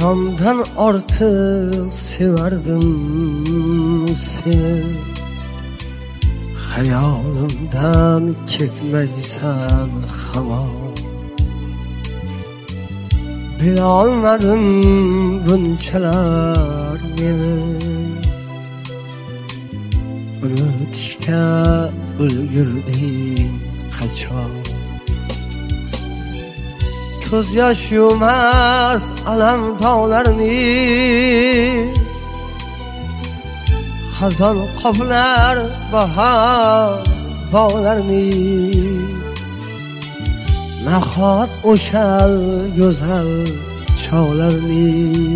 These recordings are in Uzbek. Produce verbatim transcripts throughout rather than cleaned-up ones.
candan artık severdim seni. Hayolimdan ketmaysan hamon. Bilolmadim bunchalar meni. Unutishga ulgurding qachon. Ko'z yosh yumas alam tog'larni, xazon qoplar bahor bog'larni. Nahot o'shal go'zal chog'larni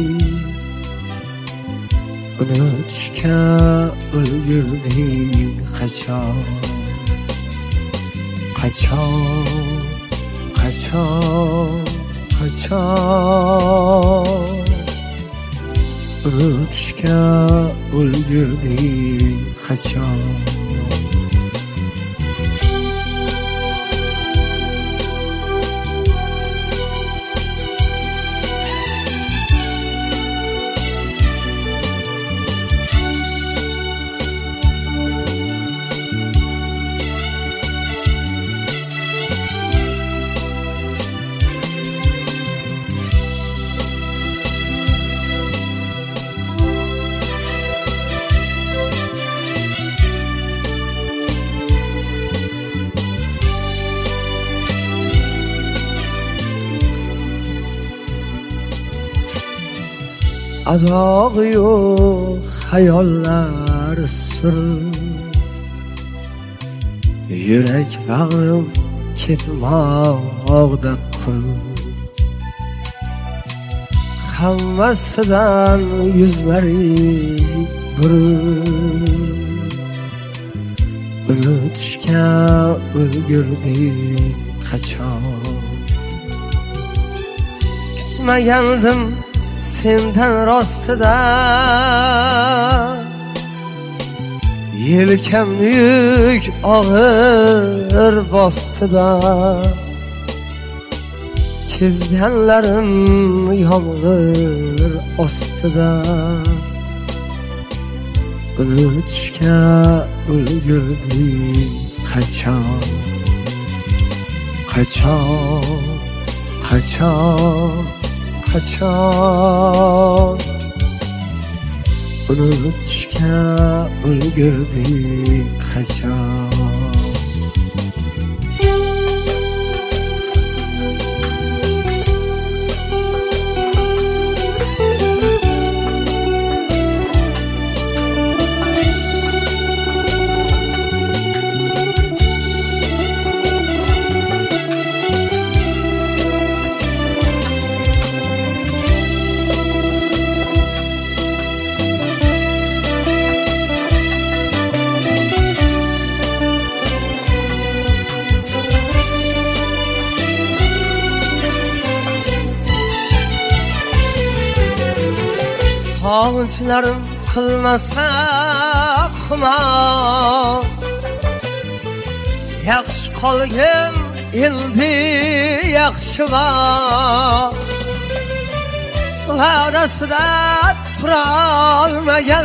unutishga ulgurding qachon. Qachon, qachon, qachon unutishga ulgurding qachon. Adoq yo'q xayollar surib, yurak bag'rim ketmoqda qurib. Hammasidan yuzlari burib, unutishga ulgurding qachon. Kutmagandim sendan rostida, yelkam yuk og'ir bostida. Kezganlarim yomg'ir ostida, unutishga ulgurding qachon. Qachon, qachon, qachon unutishga ulgurding qachon. Sog'inchlarım qilmasa xumor, yaxshi qolgin endi yaxshi bor. Va'dasida turolmagan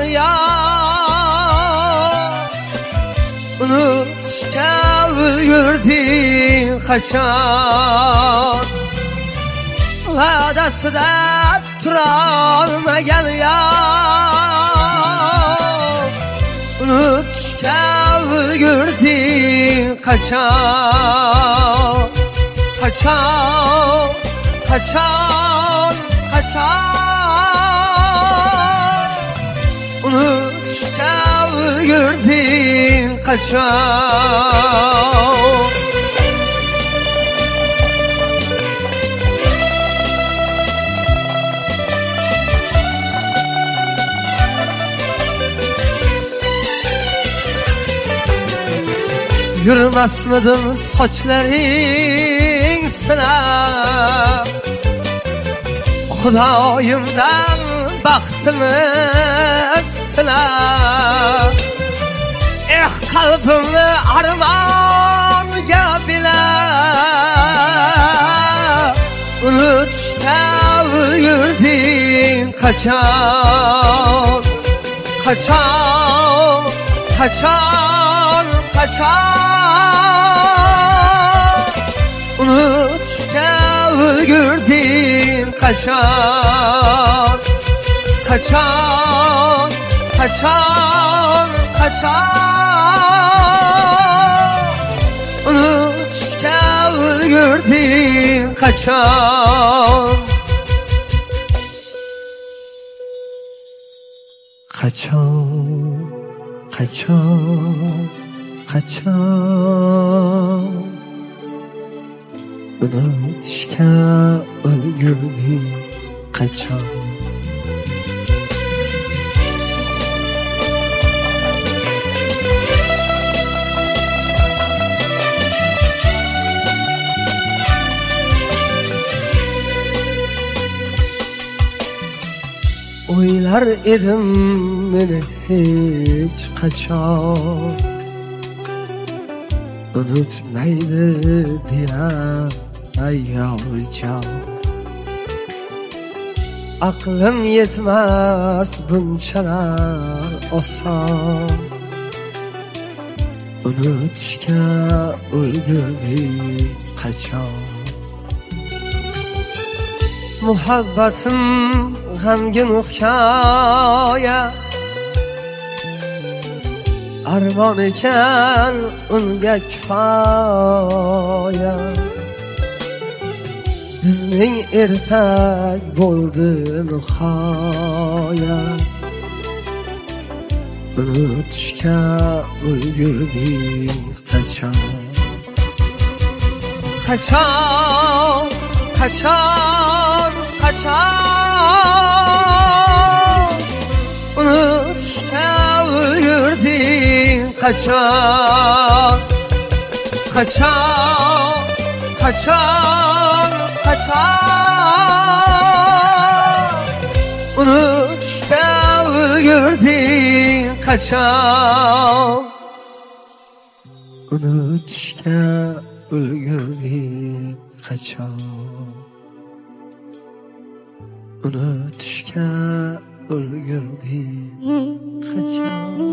yor, unutishga ulgurding qachon. Va'dasida turolmagan yor, unutishga ulgurding qachon. Qachon, qachon, qachon unutishga ulgurding qachon. Yurmasmidim sochlaring sinab, Xudoyimdan baxtimiz tilab. Eh qalbimni armonga bilab, unutishga ulgurding kaçan, kaçan, kaçan, kaçan. Unutuşka ölgürdün kaçan, kaçan, kaçan, kaçan. Unutuşka ölgürdün kaçan. Kaçan, kaçan, kaçan. Unutuşka ölgürdün kaçan. Oylar edim meni hiç kaçan, unutmaydı diye ayolcan. Aklım yetmez bunçalar osan, unutuşka ölgürdün kaçan. Muhabbatim g'amgin hikoya, armon ekan unga kifoya. Bizning ertak bo'ldi nihoya, unutishga ulgurdik qachon. Qachon, qachon, qachon. Unutishga ulgurdik qachon. Qachon, qachon, qachon. Unutishga ulgurdik qachon. Unutishga ulgurdik qachon. Unutishga ulgurdik qachon.